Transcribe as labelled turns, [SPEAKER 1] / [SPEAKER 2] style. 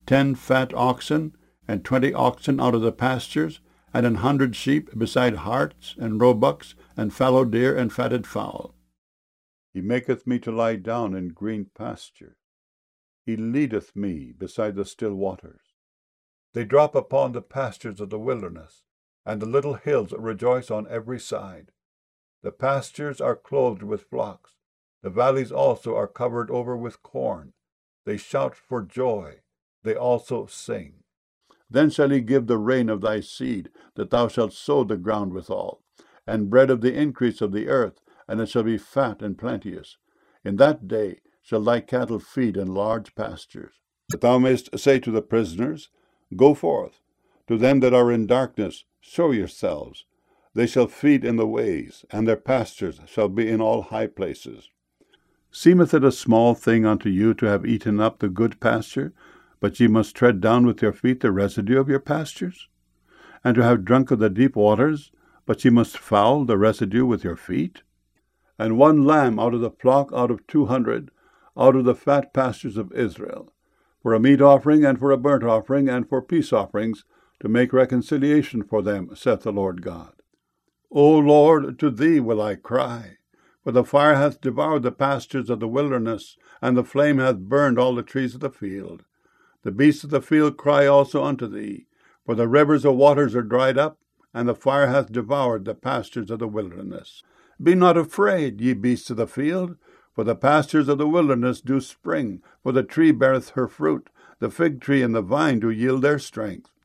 [SPEAKER 1] 10 fat oxen, and 20 oxen out of the pastures, and 100 sheep, beside harts, and roebucks, and fallow deer, and fatted fowl. He maketh me to lie down in green pasture. He leadeth me beside the still waters. They drop upon the pastures of the wilderness, and the little hills rejoice on every side. The pastures are clothed with flocks. The valleys also are covered over with corn. They shout for joy. They also sing. Then shall he give the rain of thy seed, that thou shalt sow the ground withal, and bread of the increase of the earth, and it shall be fat and plenteous. In that day shall thy cattle feed in large pastures. That thou mayst say to the prisoners, Go forth. To them that are in darkness, show yourselves. They shall feed in the ways, and their pastures shall be in all high places. Seemeth it a small thing unto you to have eaten up the good pasture, but ye must tread down with your feet the residue of your pastures? And to have drunk of the deep waters, but ye must foul the residue with your feet? And one lamb out of the flock out of 200, out of the fat pastures of Israel, for a meat offering, and for a burnt offering, and for peace offerings, to make reconciliation for them, saith the Lord God. O Lord, to thee will I cry, for the fire hath devoured the pastures of the wilderness, and the flame hath burned all the trees of the field. The beasts of the field cry also unto thee, for the rivers of waters are dried up, and the fire hath devoured the pastures of the wilderness. Be not afraid, ye beasts of the field, for the pastures of the wilderness do spring, for the tree beareth her fruit, the fig tree and the vine do yield their strength.